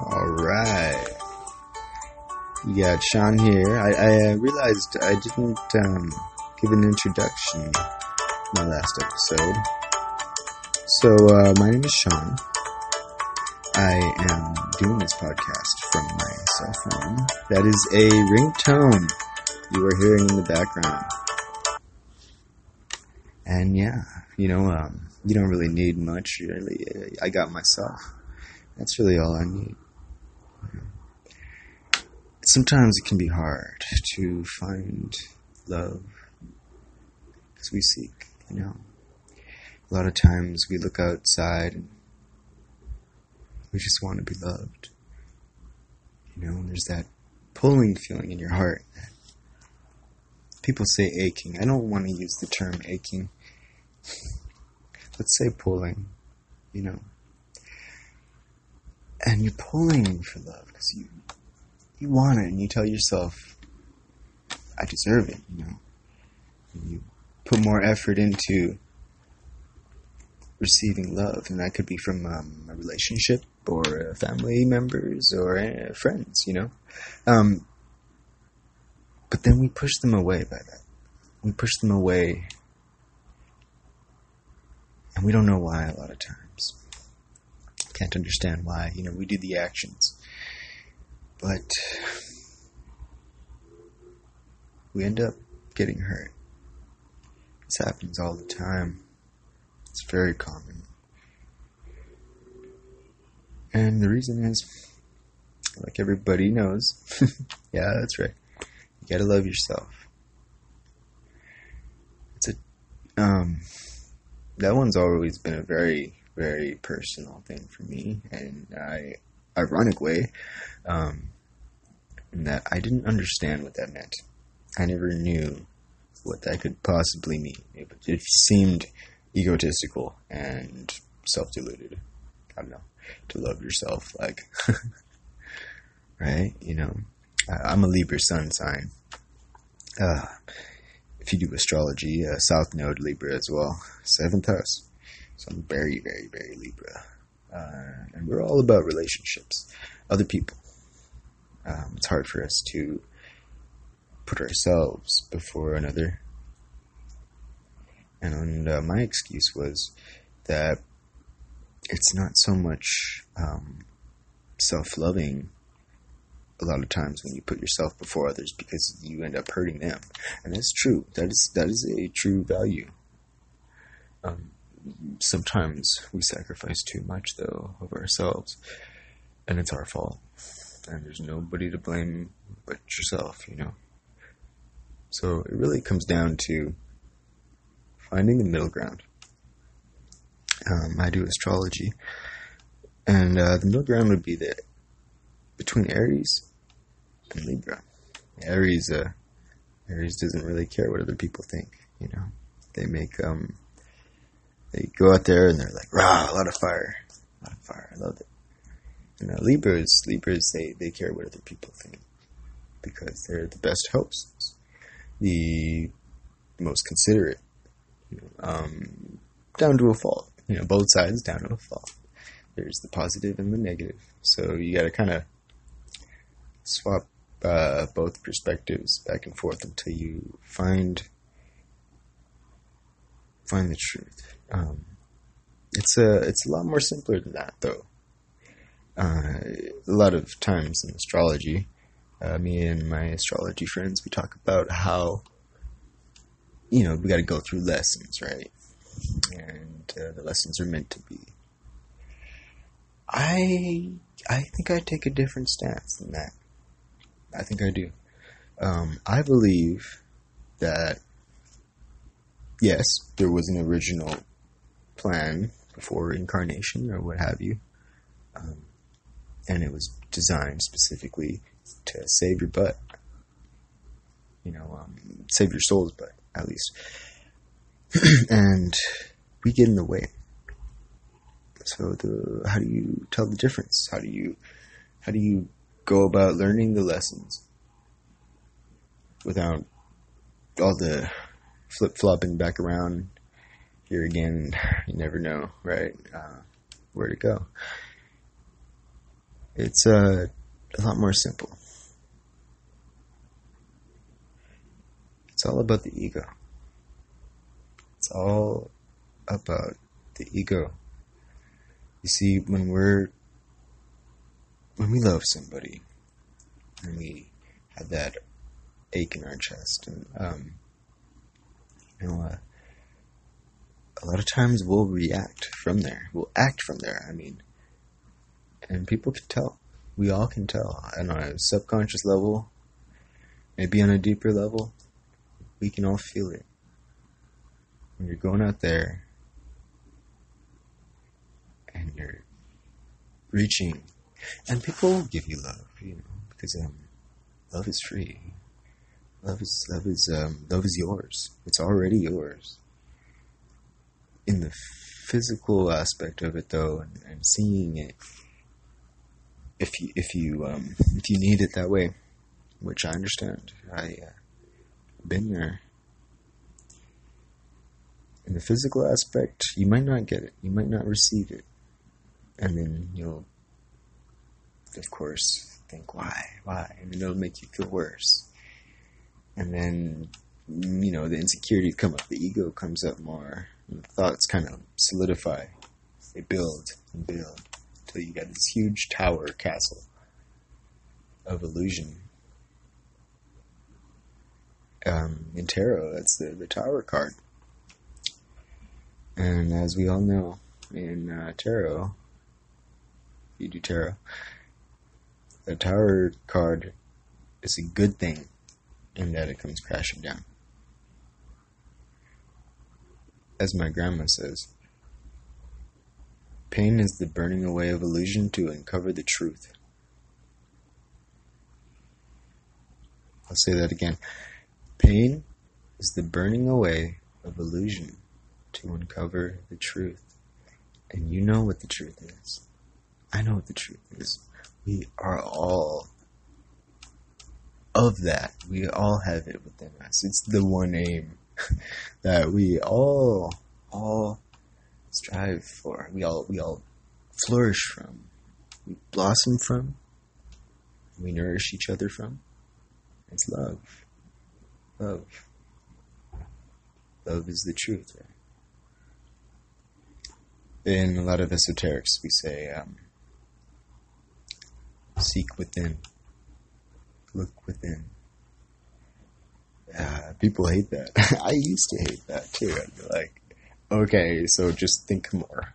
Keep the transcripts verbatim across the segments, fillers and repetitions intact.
Alright. You got Sean here. I, I uh, realized I didn't um, give an introduction in my last episode. So, uh, my name is Sean. I am doing this podcast from my cell phone. That is a ringtone you are hearing in the background. And yeah, you know, um, you don't really need much, really. I got myself. That's really all I need. Sometimes it can be hard to find love because we seek, you know. A lot of times we look outside and we just want to be loved. You know, and there's that pulling feeling in your heart. People say aching. I don't want to use the term aching. Let's say pulling, you know. And you're pulling for love because you you want it, and you tell yourself, I deserve it, you know. And you put more effort into receiving love, and that could be from um, a relationship, or uh, family members, or uh, friends, you know. Um, but then we push them away by that. We push them away, and we don't know why a lot of times. Can't understand why, you know, we do the actions. But we end up getting hurt. This happens all the time. It's very common. And the reason is, like everybody knows, yeah, that's right. You gotta love yourself. It's a, um, that one's always been a very, very personal thing for me, and I, ironic way, um, in that I didn't understand what that meant. I never knew what that could possibly mean. It, it seemed egotistical and self-deluded. I don't know. To love yourself, like, right? You know, I, I'm a Libra sun sign. Uh, if you do astrology, uh, South Node Libra as well. Seventh house. So I'm very, very, very Libra. Uh, and we're all about relationships. Other people. Um, it's hard for us to put ourselves before another. And uh, my excuse was that it's not so much um, self-loving a lot of times when you put yourself before others, because you end up hurting them. And that's true. That is that is a true value. Um, sometimes we sacrifice too much, though, of ourselves. And it's our fault. And there's nobody to blame but yourself, you know. So it really comes down to finding the middle ground. Um, I do astrology, and uh, the middle ground would be the between Aries and Libra. Aries, uh, Aries doesn't really care what other people think. You know, they make um, they go out there and they're like, rah, a lot of fire, a lot of fire. I love it. And uh, Libras, Libras, they they care what other people think because they're the best hosts, the most considerate, you know, um, down to a fault. You know, both sides down to a fault. There's the positive and the negative. So you got to kind of swap uh, both perspectives back and forth until you find find the truth. Um, it's a it's a lot more simpler than that, though. Uh, a lot of times in astrology, uh, me and my astrology friends, we talk about how, you know, we got to go through lessons, right? And uh, the lessons are meant to be. I I think I take a different stance than that. I think I do. Um, I believe that, yes, there was an original plan before incarnation or what have you. Um, and it was designed specifically to save your butt. You know, um, save your soul's butt, at least. And we get in the way. So the how do you tell the difference? How do you how do you go about learning the lessons without all the flip flopping back around here again? You never know, right? Uh, where to go. It's uh, a lot more simple. It's all about the ego. It's all about the ego. You see, when we're when we love somebody, and we have that ache in our chest, and um, you know, uh, a lot of times we'll react from there. We'll act from there. I mean, and people can tell. We all can tell. And on a subconscious level, maybe on a deeper level, we can all feel it. When you're going out there and you're reaching, and people will give you love, you know, because um, love is free. Love is love is um, love is yours. It's already yours. In the physical aspect of it, though, and, and seeing it, if you if you um, if you need it that way, which I understand, I uh, been there. In the physical aspect, you might not get it. You might not receive it, and then you'll, of course, think, why, why, and it'll make you feel worse. And then, you know, the insecurities come up, the ego comes up more, and the thoughts kind of solidify. They build and build until you got this huge tower castle of illusion. Um, in tarot, that's the, the tower card. And as we all know, in uh, tarot, if you do tarot, the tower card is a good thing in that it comes crashing down. As my grandma says, pain is the burning away of illusion to uncover the truth. I'll say that again. Pain is the burning away of illusion to uncover the truth. And you know what the truth is. I know what the truth is. We are all of that. We all have it within us. It's the one aim that we all, all strive for. We all, we all flourish from. We blossom from. We nourish each other from. It's love. Love. Love is the truth, right? In a lot of esoterics, we say, um, seek within. Look within. Uh, people hate that. I used to hate that too. I'd be like, okay, so just think more.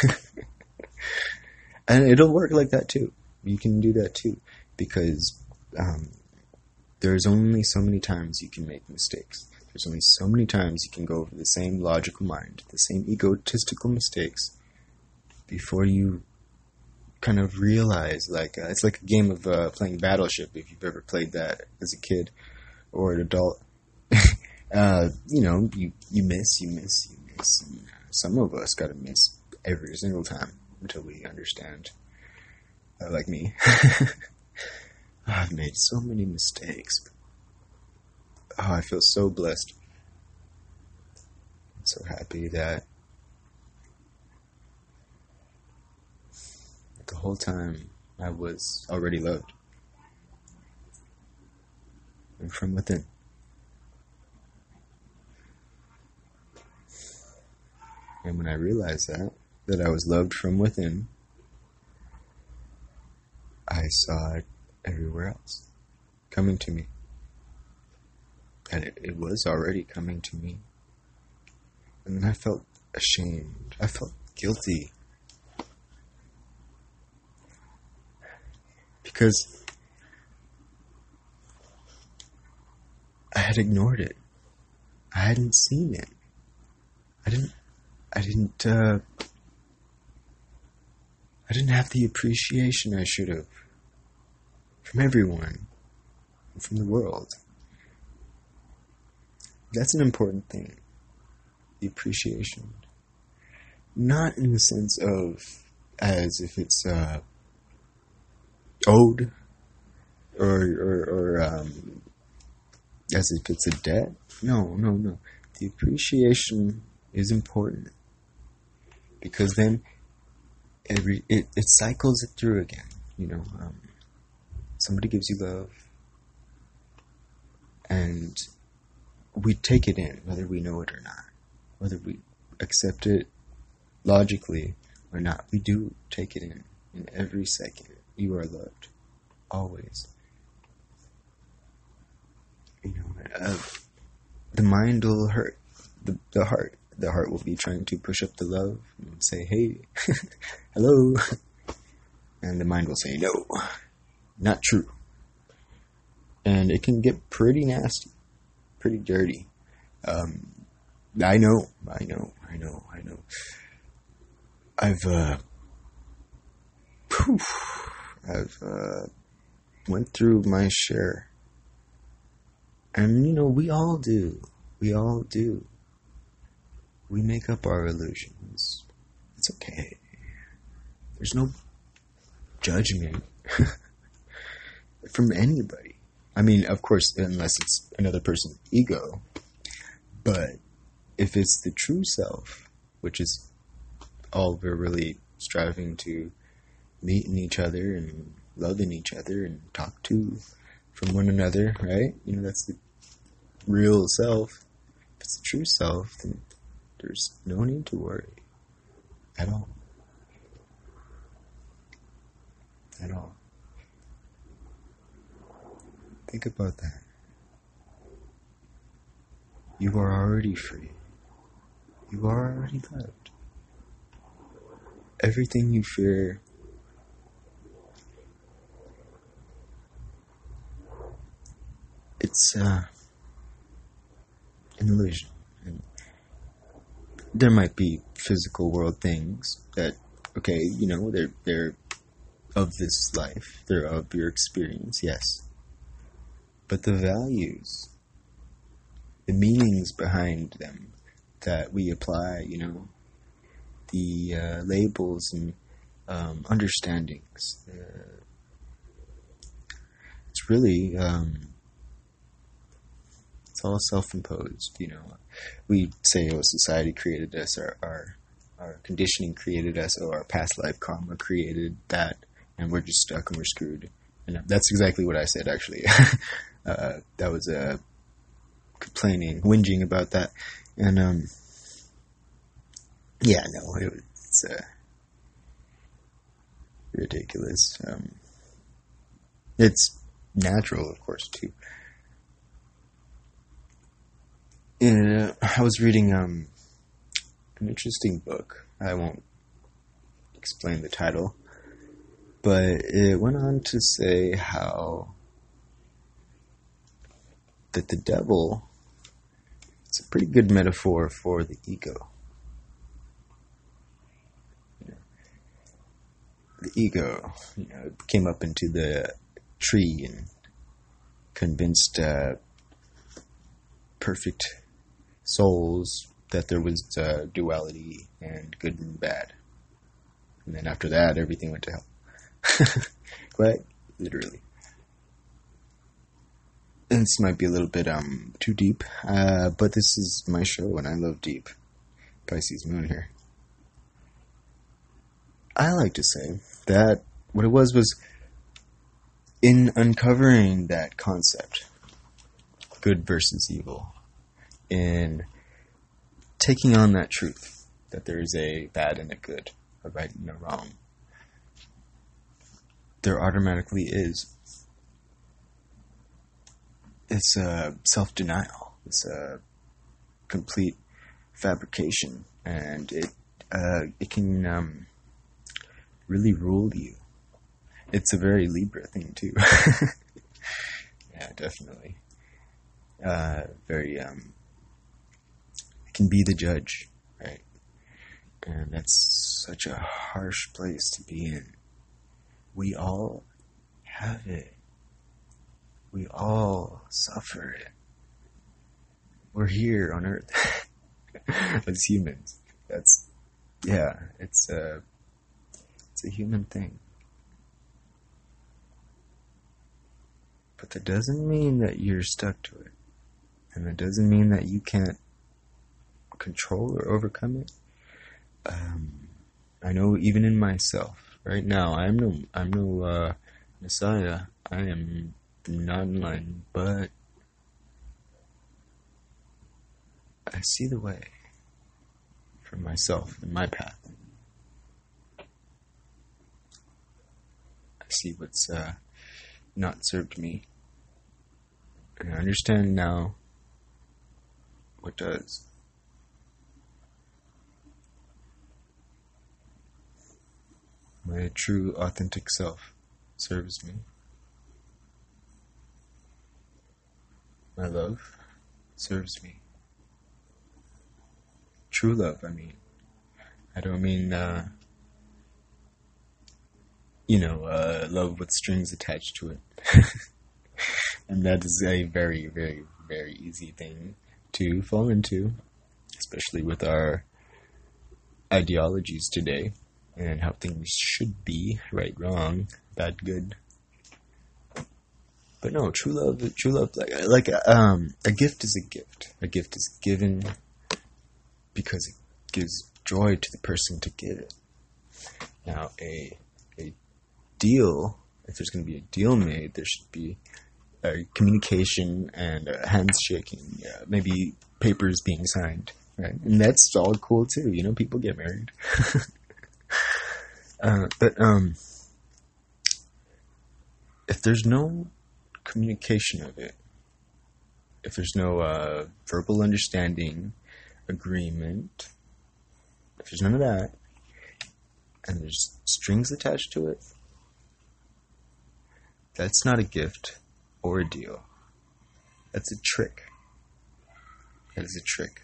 And it'll work like that too. You can do that too. Because um, there's only so many times you can make mistakes. There's only so many times you can go over the same logical mind, the same egotistical mistakes, before you kind of realize, like, uh, it's like a game of uh, playing Battleship, if you've ever played that as a kid or an adult. uh, you know, you, you miss, you miss, you miss. And, uh, some of us gotta miss every single time until we understand, uh, like me. I've made so many mistakes. Oh, I feel so blessed. I'm so happy that the whole time I was already loved. And from within. And when I realized that, that I was loved from within, I saw it everywhere else, coming to me. And it, it was already coming to me. And then I felt ashamed. I felt guilty. Because I had ignored it. I hadn't seen it. I didn't, I didn't, uh, I didn't have the appreciation I should have from everyone and from the world. That's an important thing. The appreciation. Not in the sense of as if it's uh, owed or or, or um, as if it's a debt. No, no, no. The appreciation is important because then every it, it cycles it through again. You know, um, somebody gives you love, and we take it in, whether we know it or not, whether we accept it logically or not. We do take it in. In every second, you are loved, always. You know, uh, the mind will hurt the the heart. The heart will be trying to push up the love and say, "Hey, hello," and the mind will say, "No, not true." And it can get pretty nasty, pretty dirty. Um, I know, I know, I know, I know. I've, uh, poof, I've, uh, went through my share. And, you know, we all do. We all do. We make up our illusions. It's okay. There's no judgment from anybody. I mean, of course, unless it's another person's ego. But if it's the true self, which is all we're really striving to meet in each other and love in each other and talk to from one another, right? You know, that's the real self. If it's the true self, then there's no need to worry at all. At all. Think about that. You are already free. You are already loved. Everything you fear it's uh, an illusion. And there might be physical world things that, okay, you know, they're they're of this life, they're of your experience, yes. But the values, the meanings behind them that we apply, you know, the uh, labels and um, understandings, uh, it's really, um, it's all self-imposed, you know. We say, oh, society created us, our, our, our conditioning created us, or our past life karma created that, and we're just stuck and we're screwed. And that's exactly what I said, actually. uh, that was uh, complaining, whinging about that. And, um, yeah, no, it, it's uh, ridiculous. Um, it's natural, of course, too. And, uh, I was reading um, an interesting book. I won't explain the title, but it went on to say how that the devil is a pretty good metaphor for the ego. You know, the ego, you know, came up into the tree and convinced uh, perfect souls that there was uh, duality and good and bad. And then after that, everything went to hell. Quite literally. And this might be a little bit um too deep, uh, but this is my show and I love deep. Pisces moon here. I like to say that what it was was in uncovering that concept, good versus evil, in taking on that truth that there is a bad and a good, a right and a wrong, there automatically is. It's a self-denial. It's a complete fabrication, and it uh, it can um, really rule you. It's a very Libra thing too. Yeah, definitely. Uh, very um, it can be the judge, right? And that's such a harsh place to be in. We all have it. We all suffer it. We're here on Earth as humans. That's, yeah, it's a, it's a human thing. But that doesn't mean that you're stuck to it. And that doesn't mean that you can't control or overcome it. Um, I know even in myself, Right now, I'm no, I'm no uh, messiah. I am not enlightened, but I see the way for myself and my path. I see what's uh, not served me, and I understand now what does. My true, authentic self serves me. My love serves me. True love, I mean. I don't mean, uh, you know, uh, love with strings attached to it. And that is a very, very, very easy thing to fall into, especially with our ideologies today and how things should be, right, wrong, bad, good. But no, true love, true love, like, like um, a gift is a gift. A gift is given because it gives joy to the person to give it. Now, a a deal, if there's going to be a deal made, there should be a communication and a handshaking, uh, maybe papers being signed, right? And that's all cool too. You know, people get married. uh, but um, if there's no communication of it, if there's no uh, verbal understanding, agreement, if there's none of that, and there's strings attached to it, that's not a gift or a deal. That's a trick. That is a trick.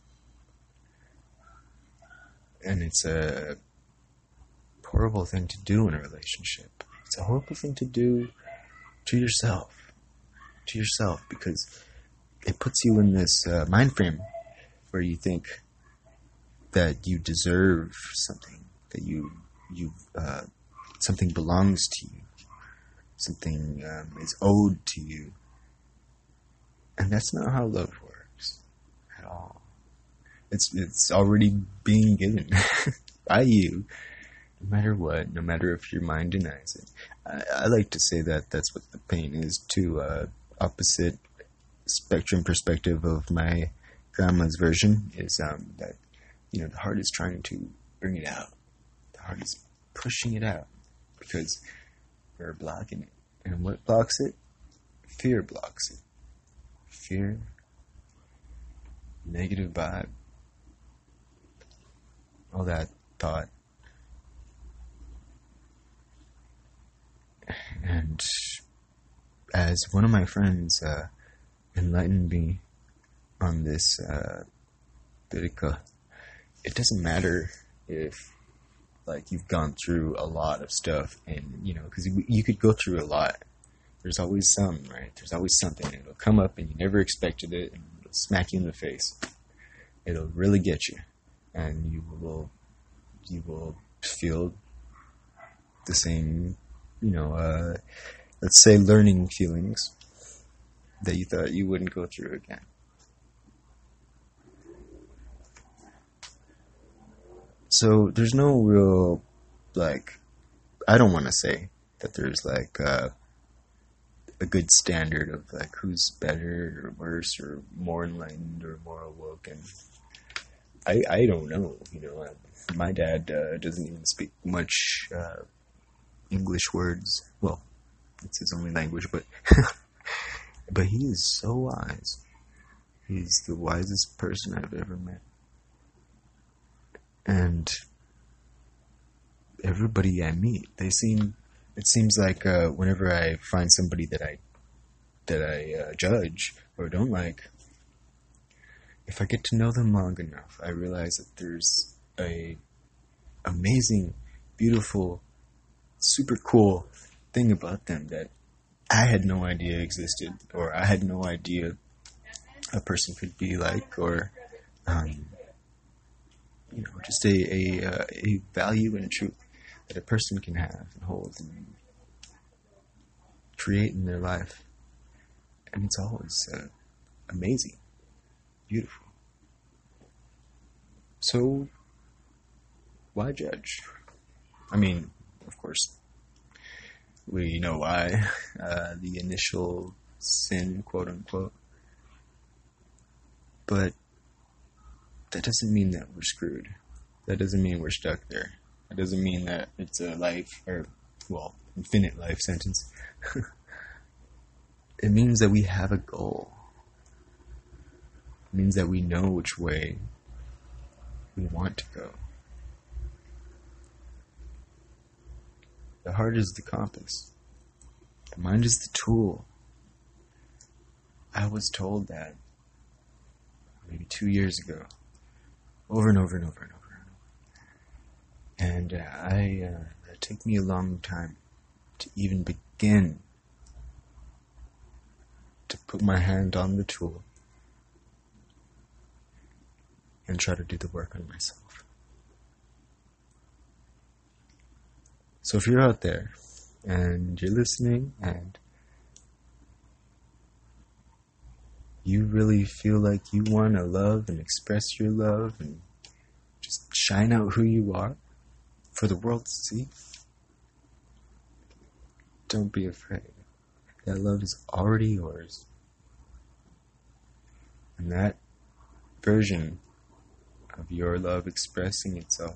And it's a horrible thing to do in a relationship. It's a horrible thing to do to yourself. To yourself, because it puts you in this uh, mind frame where you think that you deserve something, that you, you, uh, something belongs to you, something um, is owed to you. And that's not how love works at all. It's it's already being given by you, no matter what, no matter if your mind denies it. I, I like to say that that's what the pain is too. Uh, opposite spectrum perspective of my grandma's version is um, that, you know, the heart is trying to bring it out. The heart is pushing it out because we're blocking it. And what blocks it? Fear blocks it. Fear, negative vibe, all that thought. And as one of my friends uh, enlightened me on this uh, Birka, it doesn't matter if, like, you've gone through a lot of stuff, and, you know, because you, you could go through a lot. There's always some, right? There's always something. It'll come up and you never expected it, and it'll smack you in the face. It'll really get you, and you will, you will feel the same, you know, uh, let's say learning feelings that you thought you wouldn't go through again. So there's no real, like, I don't want to say that there's like uh, a good standard of like who's better or worse or more enlightened or more awoken. I I don't know. You know, I, my dad uh, doesn't even speak much uh, English words. Well, it's his only language, but but he is so wise. He's the wisest person I've ever met. And everybody I meet, they seem, it seems like uh, whenever I find somebody that I that I uh, judge or don't like, if I get to know them long enough, I realize that there's a amazing, beautiful, super cool thing about them that I had no idea existed, or I had no idea a person could be like, or um, you know, just a a, uh, a value and a truth that a person can have and hold and create in their life. And it's always uh, amazing, beautiful. So, why judge? I mean, of course, we know why. Uh, the initial sin, quote unquote. But that doesn't mean that we're screwed. That doesn't mean we're stuck there. That doesn't mean that it's a life, or, well, infinite life sentence. It means that we have a goal. It means that we know which way we want to go. The heart is the compass. The mind is the tool. I was told that maybe two years ago, over and over and over and over. And uh, I, uh, it took me a long time to even begin to put my hand on the tool and try to do the work on myself. So if you're out there and you're listening and you really feel like you want to love and express your love and just shine out who you are for the world to see, don't be afraid. That love is already yours. And that version of your love expressing itself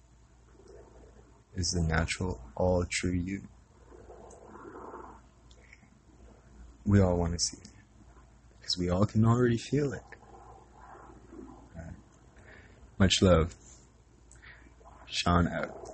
is the natural, all true you. We all want to see it. Because we all can already feel it. Uh, much love. Sean out.